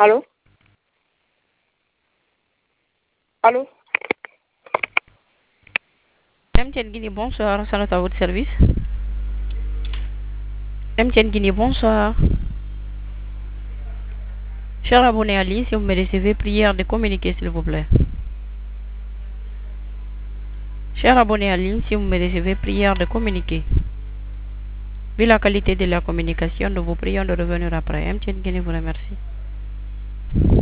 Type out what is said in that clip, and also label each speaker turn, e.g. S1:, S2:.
S1: Allô? Allô?
S2: MTN Guinée, bonsoir, Salut à votre service. MTN Guinée, bonsoir. Cher abonné à ligne, si vous me recevez, prière de communiquer s'il vous plaît. Cher abonné à ligne, si vous me recevez, prière de communiquer. Vu la qualité de la communication, nous vous prions de revenir après. MTN Guinée vous remercie.